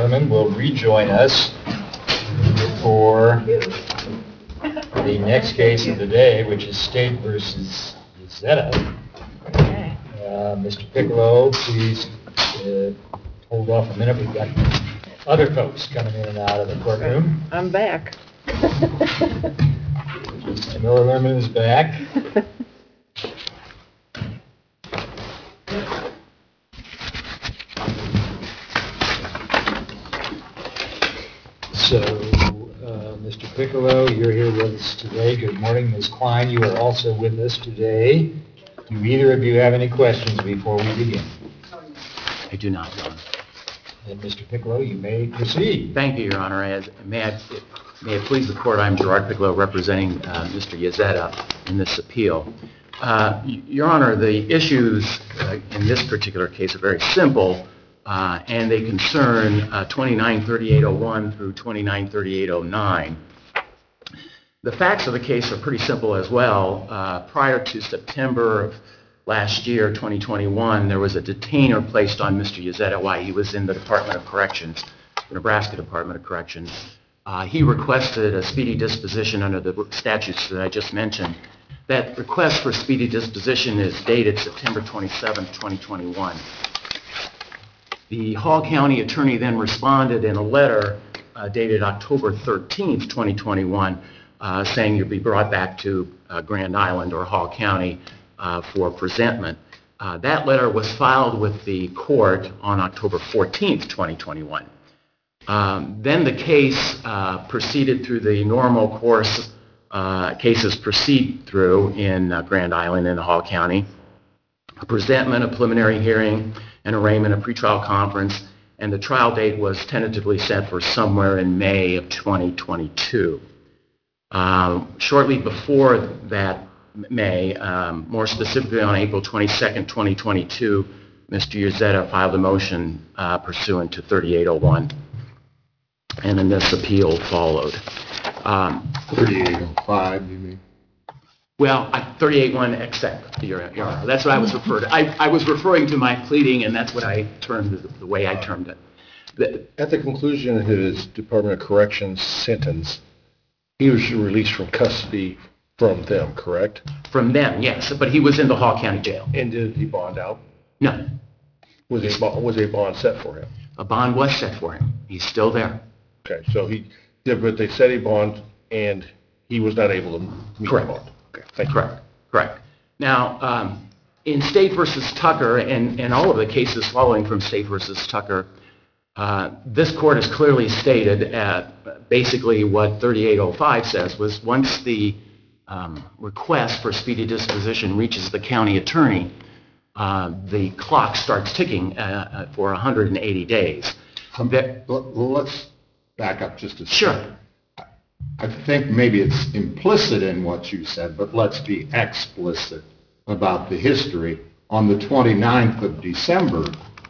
Lerman will rejoin us for the next case of the day, which is State versus Zeta. Mr. Piccolo, please hold off a minute. We've got other folks coming in and out of the courtroom. I'm back. Mr. Miller Lerman is back. So, Mr. Piccolo, you're here with us today. Good morning, Ms. Klein. You are also with us today. Do either of you have any questions before we begin? I do not, Your Honor. Then, Mr. Piccolo, you may proceed. Thank you, Your Honor. May it please the Court, I'm Gerard Piccolo representing Mr. Yezeda in this appeal. Your Honor, the issues in this particular case are very simple, and they concern 293801 through 293809. The facts of the case are pretty simple as well. Prior to September of last year, 2021, there was a detainer placed on Mr. Yezeda while he was in the Department of Corrections, the Nebraska Department of Corrections. He requested a speedy disposition under the statutes that I just mentioned. That request for speedy disposition is dated September 27, 2021. The Hall County attorney then responded in a letter dated October 13, 2021, saying you'll be brought back to Grand Island or Hall County for presentment. That letter was filed with the court on October 14, 2021. Then the case proceeded through the normal course cases proceed through in Grand Island and Hall County. A presentment, a preliminary hearing, an arraignment, a pretrial conference, and the trial date was tentatively set for somewhere in May of 2022. Shortly before that May, more specifically on April 22nd, 2022, Mr. Yezeda filed a motion pursuant to 3801, and then this appeal followed. 3805, you mean? Well, 38-1 except, Your Honor. That's what I was referring to. I was referring to my pleading, and that's what I termed the way I termed it. At the conclusion of his Department of Corrections sentence, he was released from custody from them, correct? From them, yes, but he was in the Hall County Jail. And did he bond out? No. Was a bond set for him? A bond was set for him. He's still there. Okay, so but they said he bond, and he was not able to meet the bond. Okay, thank you. Correct. Now, in State versus Tucker, and all of the cases following from State versus Tucker, this court has clearly stated basically what 3805 says was once the request for speedy disposition reaches the county attorney, the clock starts ticking for 180 days. Let's back up just a second. Sure. I think maybe it's implicit in what you said, but let's be explicit about the history. On the 29th of December,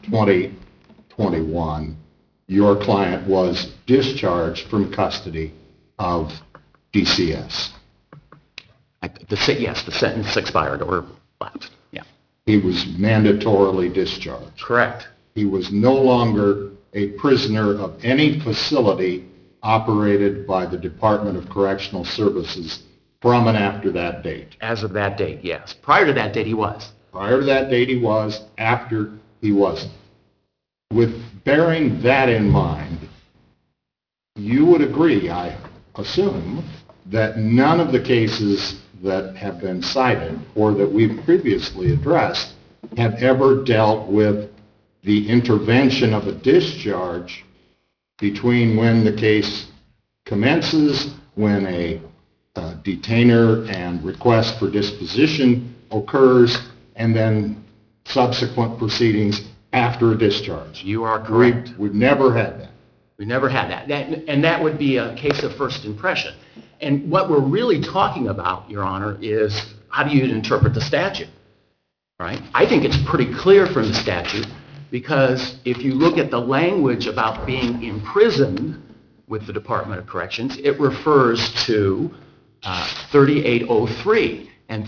2021, your client was discharged from custody of DCS. Yes, the sentence expired or left. Yeah. He was mandatorily discharged. Correct. He was no longer a prisoner of any facility operated by the Department of Correctional Services from and after that date. As of that date, yes. Prior to that date, he was. Prior to that date, he was. After, he wasn't. With bearing that in mind, you would agree, I assume, that none of the cases that have been cited or that we've previously addressed have ever dealt with the intervention of a discharge between when the case commences, when a detainer and request for disposition occurs, and then subsequent proceedings after a discharge. You are correct. We've never had that. We never had that. And that would be a case of first impression. And what we're really talking about, Your Honor, is how do you interpret the statute, right? I think it's pretty clear from the statute because if you look at the language about being imprisoned with the Department of Corrections, it refers to 3803. And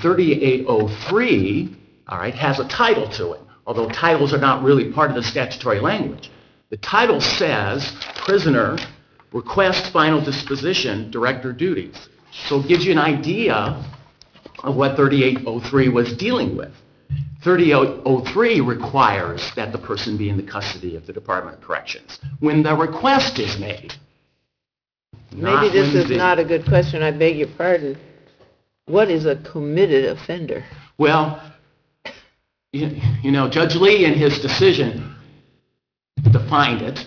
3803, all right, has a title to it, although titles are not really part of the statutory language. The title says, prisoner, request final disposition, director duties. So it gives you an idea of what 3803 was dealing with. 3803 requires that the person be in the custody of the Department of Corrections when the request is made. Maybe this is not a good question, I beg your pardon. What is a committed offender? Well, you know, Judge Lee in his decision defined it.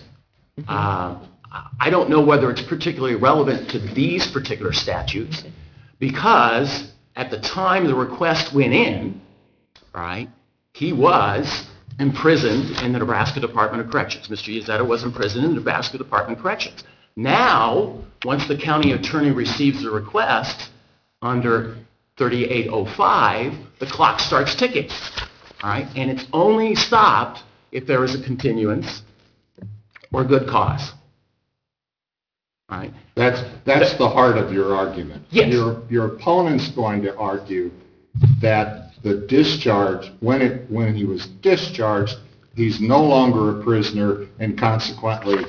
I don't know whether it's particularly relevant to these particular statutes because at the time the request went in, right, he was imprisoned in the Nebraska Department of Corrections. Mr. Iezetta was imprisoned in the Nebraska Department of Corrections. Now, once the county attorney receives the request under 3805, the clock starts ticking, all right, and it's only stopped if there is a continuance or good cause. All right. That's the heart of your argument. Yes. Your opponent's going to argue that the discharge, when he was discharged, he's no longer a prisoner, and consequently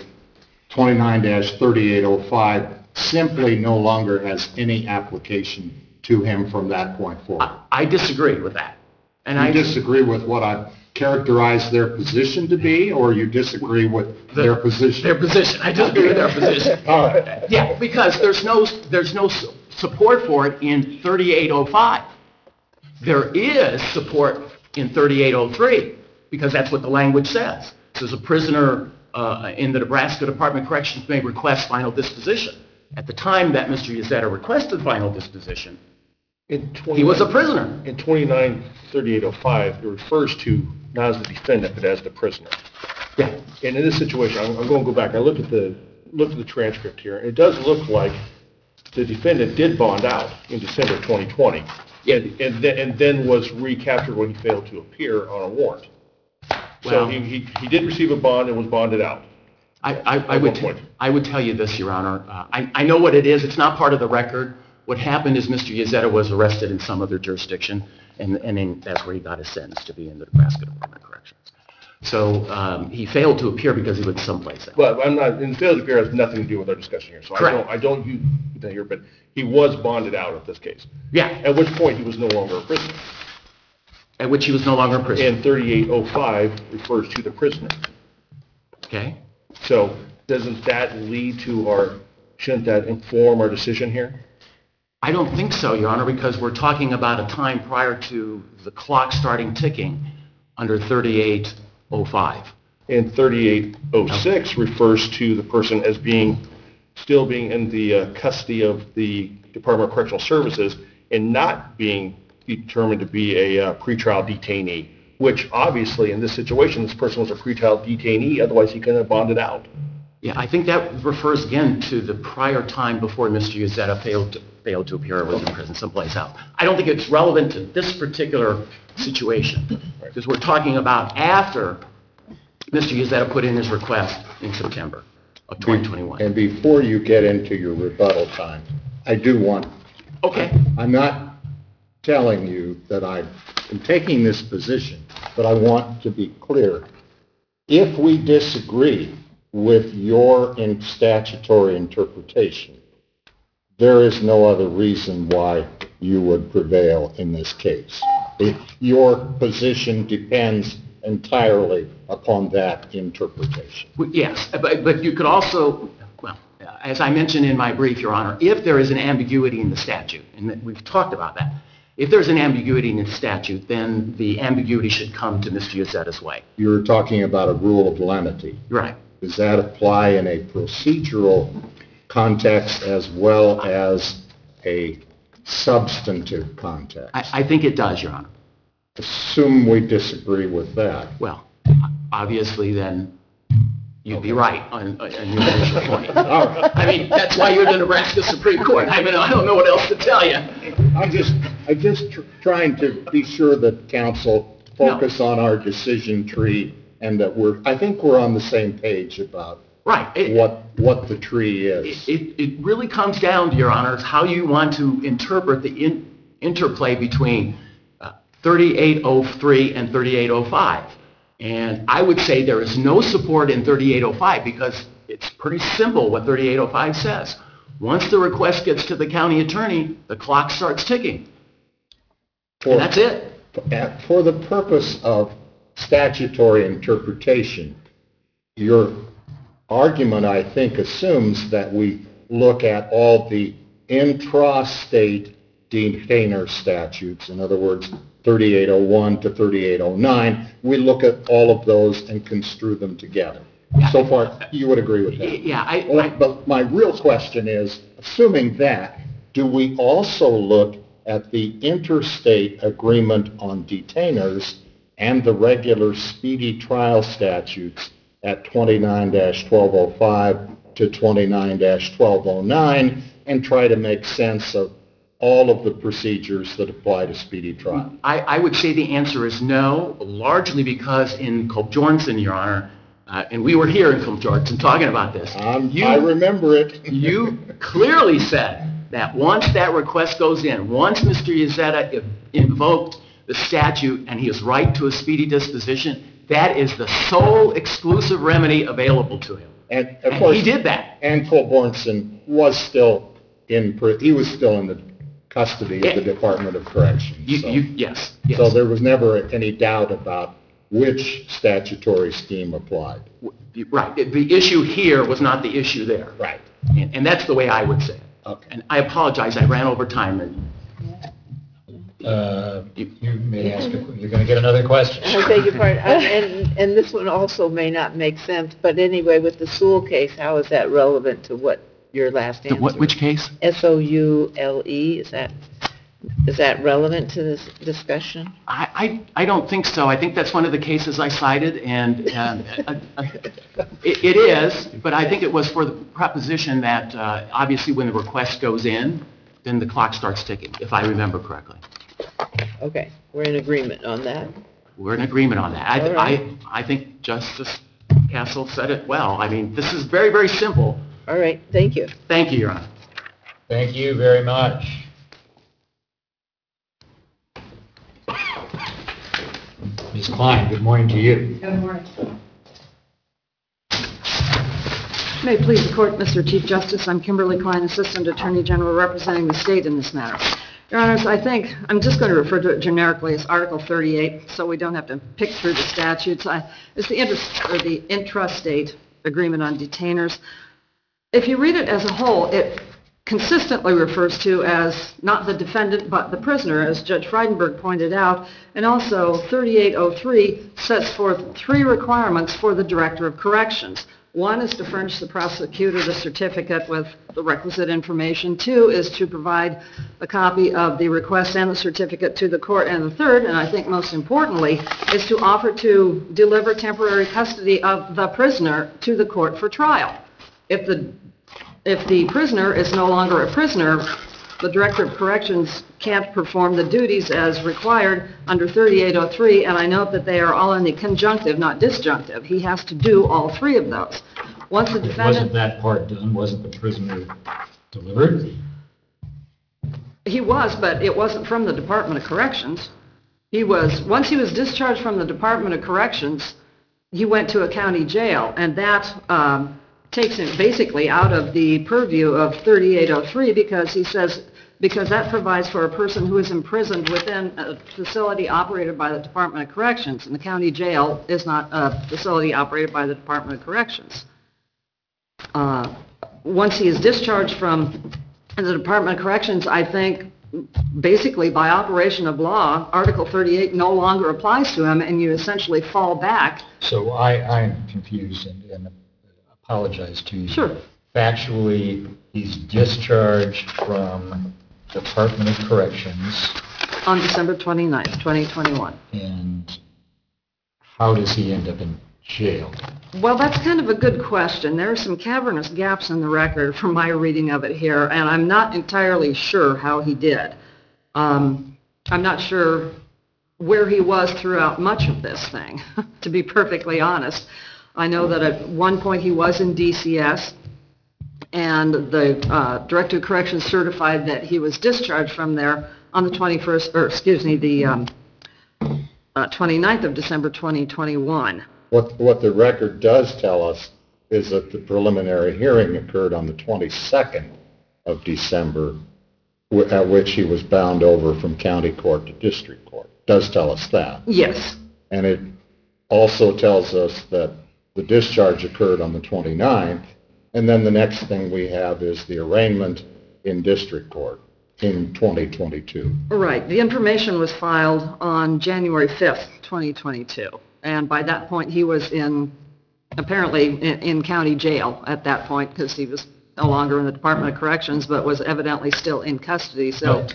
29-3805 simply no longer has any application to him from that point forward. I disagree with that. And You disagree with what I've characterized their position to be, or you disagree with their position? Their position. I disagree with their position. All right. Yeah, because there's no support for it in 3805. There is support in 3803 because that's what the language says. It says a prisoner in the Nebraska Department of Corrections may request final disposition. At the time that Mr. Iezetta requested final disposition, he was a prisoner. In 29-3805, it refers to not as the defendant, but as the prisoner. Yeah. And in this situation, I'm going to go back. I looked at the transcript here. It does look like the defendant did bond out in December 2020, and then was recaptured when he failed to appear on a warrant. So Well, he did receive a bond and was bonded out. I would tell you this, Your Honor. I know what it is. It's not part of the record. What happened is Mr. Iezetta was arrested in some other jurisdiction, and then that's where he got his sentence to be in the Nebraska Department of Corrections. So he failed to appear because he was someplace else. Well, I'm not. And failure to appear has nothing to do with our discussion here. So Correct. I don't use that here, but he was bonded out at this case. Yeah. At which point he was no longer a prisoner. At which he was no longer a prisoner. And 3805 refers to the prisoner. Okay. So doesn't that lead to shouldn't that inform our decision here? I don't think so, Your Honor, because we're talking about a time prior to the clock starting ticking under 3805. And 3806 refers to the person as still being in the custody of the Department of Correctional Services and not being determined to be a pretrial detainee, which obviously in this situation, this person was a pretrial detainee, otherwise he couldn't have bonded out. Yeah, I think that refers again to the prior time before Mr. Iezetta failed to appear or was in prison someplace else. I don't think it's relevant to this particular situation because we're talking about after Mr. Iezetta put in his request in September of 2021. And before you get into your rebuttal time, I do want, Okay. I'm not telling you that I'm taking this position, but I want to be clear. If we disagree with your statutory interpretation, there is no other reason why you would prevail in this case. Your position depends entirely upon that interpretation. Yes, but you could also, well, as I mentioned in my brief, Your Honor, if there is an ambiguity in the statute, and we've talked about that, if there's an ambiguity in the statute, then the ambiguity should come to Mr. Iezetta's way. You're talking about a rule of lenity. Right. Does that apply in a procedural context as well as a substantive context? I think it does, Your Honor. Assume we disagree with that. Well, obviously then you'd be right on your initial point. I mean, that's why you're the Nebraska Supreme Court. I mean, I don't know what else to tell you. I'm just trying to be sure that counsel focus on our decision tree and that I think we're on the same page about right. what the tree is. It really comes down to, Your Honor, how you want to interpret the interplay between 3803 and 3805. And I would say there is no support in 3805 because it's pretty simple what 3805 says. Once the request gets to the county attorney, the clock starts ticking. And that's it. For the purpose of statutory interpretation, your argument, I think, assumes that we look at all the intra-state detainer statutes, in other words, 3801 to 3809. We look at all of those and construe them together. So far, you would agree with that? Yeah, But my real question is, assuming that, do we also look at the interstate agreement on detainers and the regular speedy trial statutes at 29-1205 to 29-1209 and try to make sense of all of the procedures that apply to speedy trial? I would say the answer is no, largely because in Culp-Jorgensen, Your Honor, and we were here in Culp-Jorgensen talking about this. I remember it. You clearly said that once that request goes in, once Mr. Yezeda invoked the statute and he is right to a speedy disposition, that is the sole exclusive remedy available to him. And of course, he did that. And Culp-Jorgensen was still in the custody of the Department of Corrections. Yes. So there was never any doubt about which statutory scheme applied. Right. The issue here was not the issue there. Right. And that's the way I would say it. Okay. And I apologize, I ran over time. You may ask, you're going to get another question. I beg your pardon, and this one also may not make sense, but anyway, with the Sewell case, how is that relevant to what your last answer? Which case? S-O-U-L-E, is that relevant to this discussion? I don't think so. I think that's one of the cases I cited, and it is, but I think it was for the proposition that obviously when the request goes in, then the clock starts ticking, if I remember correctly. Okay, we're in agreement on that. We're in agreement on that. All right. I think Justice Castle said it well. I mean, this is very, very simple. All right, thank you. Thank you, Your Honor. Thank you very much. Ms. Klein, good morning to you. Good morning. May it please the Court, Mr. Chief Justice, I'm Kimberly Klein, Assistant Attorney General representing the state in this matter. Your Honors, I think I'm just going to refer to it generically as Article 38, so we don't have to pick through the statutes. It's the intrastate agreement on detainers. If you read it as a whole, it consistently refers to as not the defendant but the prisoner, as Judge Frydenberg pointed out, and also 3803 sets forth 3 requirements for the Director of Corrections. 1 is to furnish the prosecutor the certificate with the requisite information. 2 is to provide a copy of the request and the certificate to the court. And the 3rd, and I think most importantly, is to offer to deliver temporary custody of the prisoner to the court for trial. If the prisoner is no longer a prisoner, the Director of Corrections can't perform the duties as required under 3803, and I note that they are all in the conjunctive, not disjunctive. He has to do all 3 of those. Once the defendant... Wasn't that part done? Wasn't the prisoner delivered? He was, but it wasn't from the Department of Corrections. Once he was discharged from the Department of Corrections, he went to a county jail, and that takes him basically out of the purview of 3803 because that provides for a person who is imprisoned within a facility operated by the Department of Corrections, and the county jail is not a facility operated by the Department of Corrections. Once he is discharged from the Department of Corrections, I think basically by operation of law, Article 38 no longer applies to him, and you essentially fall back. So I'm confused and apologize to you. Sure. Factually, he's discharged from Department of Corrections. On December 29th, 2021. And how does he end up in jail? Well, that's kind of a good question. There are some cavernous gaps in the record from my reading of it here, and I'm not entirely sure how he did. I'm not sure where he was throughout much of this thing, to be perfectly honest. I know that at one point he was in DCS, and the Director of Corrections certified that he was discharged from there on the 21st, or excuse me, 29th of December 2021. What the record does tell us is that the preliminary hearing occurred on the 22nd of December, at which he was bound over from county court to district court. It does tell us that. Yes. And it also tells us that the discharge occurred on the 29th, and then the next thing we have is the arraignment in district court in 2022. Right. The information was filed on January 5th, 2022. And by that point, he was apparently in county jail at that point, because he was no longer in the Department of Corrections, but was evidently still in custody. So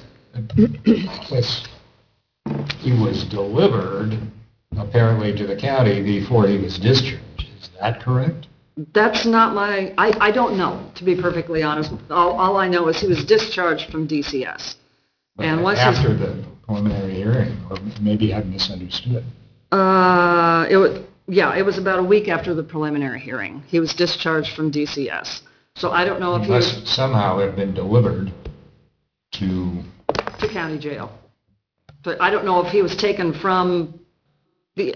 He was delivered apparently to the county before he was discharged. Is that correct? that's not I don't know, to be perfectly honest. All I know is he was discharged from DCS. And once after the preliminary hearing, or maybe I've misunderstood. It was about a week after the preliminary hearing. He was discharged from DCS. So I don't know if he must somehow have been delivered to county jail. But I don't know if he was taken from the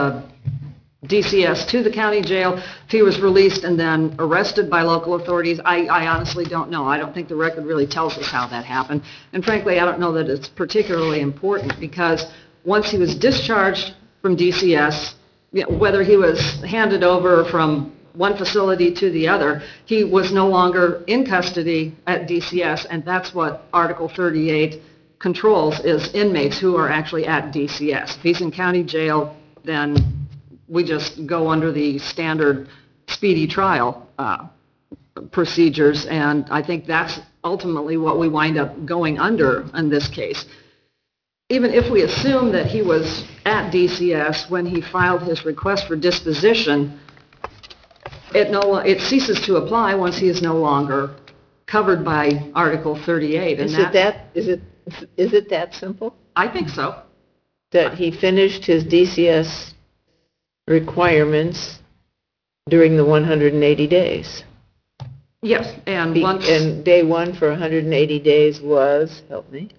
DCS to the county jail, if he was released and then arrested by local authorities. I honestly don't know. I don't think the record really tells us how that happened. And frankly, I don't know that it's particularly important, because once he was discharged from DCS, whether he was handed over from one facility to the other, he was no longer in custody at DCS, and that's what Article 38 controls, is inmates who are actually at DCS. If he's in county jail, then we just go under the standard speedy trial procedures, and I think that's ultimately what we wind up going under in this case. Even if we assume that he was at DCS when he filed his request for disposition, it ceases to apply once he is no longer covered by Article 38. And Is it that simple? I think so. That he finished his DCS requirements during the 180 days? Yes, and And day one for 180 days was, help me?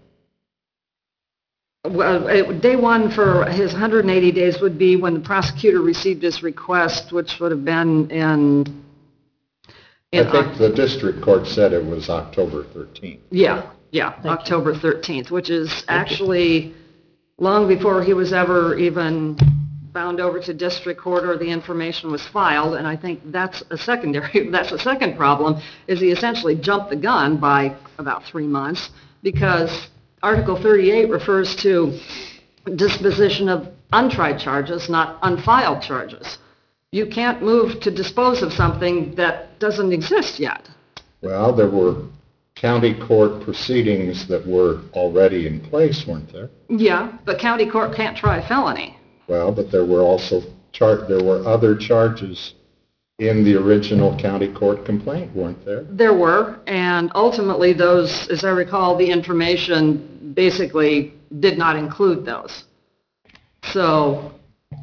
Well, day one for his 180 days would be when the prosecutor received his request, which would have been in I think the district court said it was October 13th. Yeah, October 13th, which is actually long before he was ever even bound over to district court or the information was filed. And I think that's a second problem, is he essentially jumped the gun by about 3 months, because Article 38 refers to disposition of untried charges, not unfiled charges. You can't move to dispose of something that doesn't exist yet. Well, there were county court proceedings that were already in place, weren't there? Yeah, but county court can't try a felony. Well, but there were also other charges in the original county court complaint, weren't there? There were, and ultimately those, as I recall, the information basically did not include those. So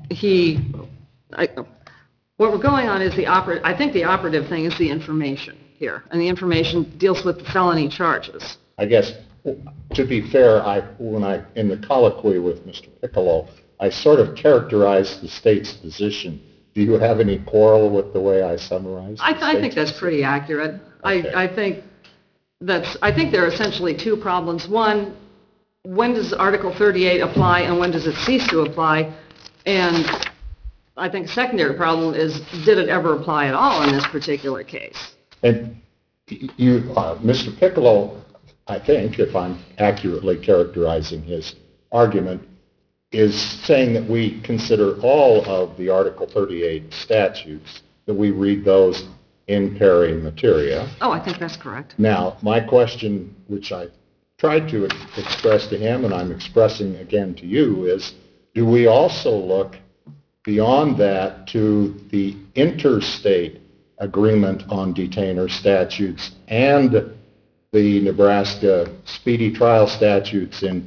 what we're going on is I think the operative thing is the information here, and the information deals with the felony charges. I guess, to be fair, in the colloquy with Mr. Piccolo, I sort of characterized the state's position. Do you have any quarrel with the way I summarized? I think that's pretty accurate. Okay. I think there are essentially two problems. One, when does Article 38 apply and when does it cease to apply? And I think a secondary problem is, did it ever apply at all in this particular case? And you, Mr. Piccolo, I think, if I'm accurately characterizing his argument, is saying that we consider all of the Article 38 statutes, that we read those in pari materia. Oh, I think that's correct. Now, my question, which I tried to express to him and I'm expressing again to you, is do we also look beyond that to the interstate agreement on detainer statutes and the Nebraska speedy trial statutes in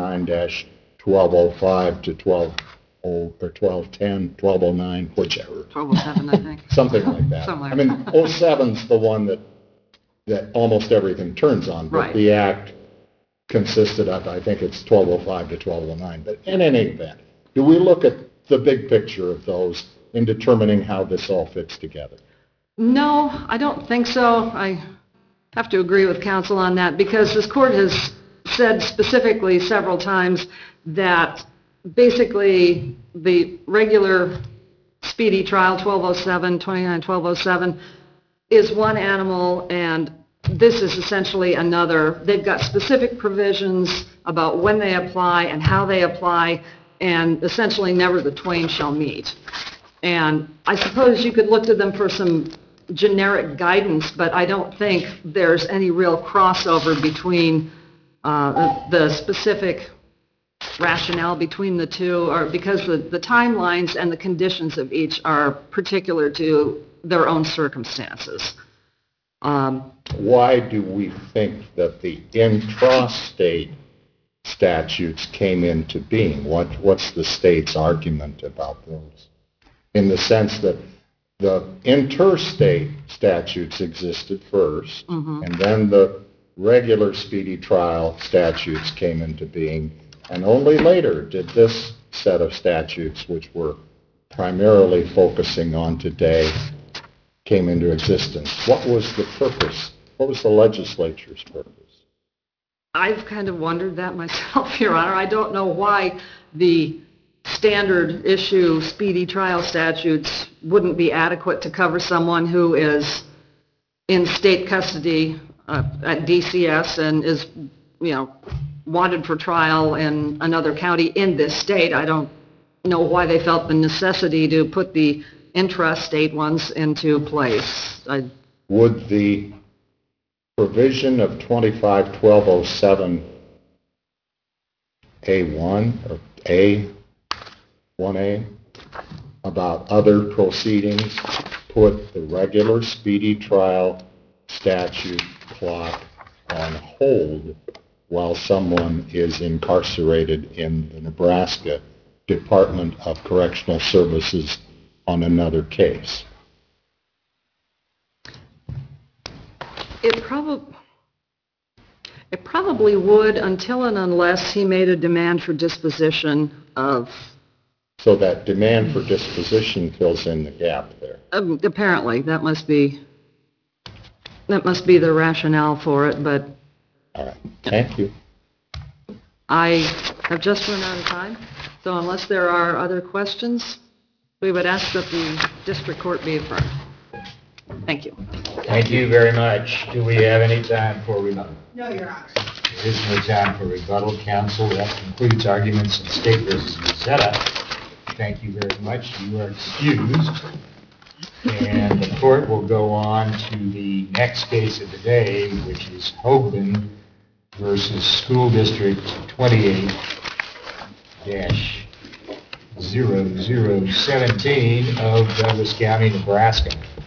29-1205 to 1210, 1209, whichever. 1207, I think. Something like that. Somewhere. I mean, 07's the one that almost everything turns on, but right. The act consisted of, I think it's 1205 to 1209. But in any event, Do we look at the big picture of those in determining how this all fits together? No, I don't think so. I have to agree with counsel on that because this court has said specifically several times that basically the regular speedy trial 1207, 29-1207 is one animal and this is essentially another. They've got specific provisions about when they apply and how they apply, and essentially never the twain shall meet. And I suppose you could look to them for some generic guidance, but I don't think there's any real crossover between the specific rationale between the two, or because the timelines and the conditions of each are particular to their own circumstances. Why do we think that the intrastate statutes came into being? What's the state's argument about those? In the sense that the interstate statutes existed first, and then the regular speedy trial statutes came into being, and only later did this set of statutes, which we're primarily focusing on today, came into existence. What was the purpose? What was the legislature's purpose? I've kind of wondered that myself, Your Honor. I don't know why the standard issue speedy trial statutes wouldn't be adequate to cover someone who is in state custody at DCS and is, wanted for trial in another county in this state. I don't know why they felt the necessity to put the intrastate ones into place. Would the provision of 25-1207 A1 or A1A about other proceedings put the regular speedy trial statute clock on hold while someone is incarcerated in the Nebraska Department of Correctional Services on another case? It probably would until and unless he made a demand for disposition of... So that demand for disposition fills in the gap there. Apparently, that must be the rationale for it, but... All right, thank you. I have just run out of time, so unless there are other questions, we would ask that the district court be affirmed. Thank you. Thank you very much. Do we have any time for rebuttal? No, Your Honor. There is no time for rebuttal, counsel. That concludes arguments in State v. Uzzetta. Thank you very much. You are excused. And the court will go on to the next case of the day, which is Hoagland versus School District 28-0017 of Douglas County, Nebraska.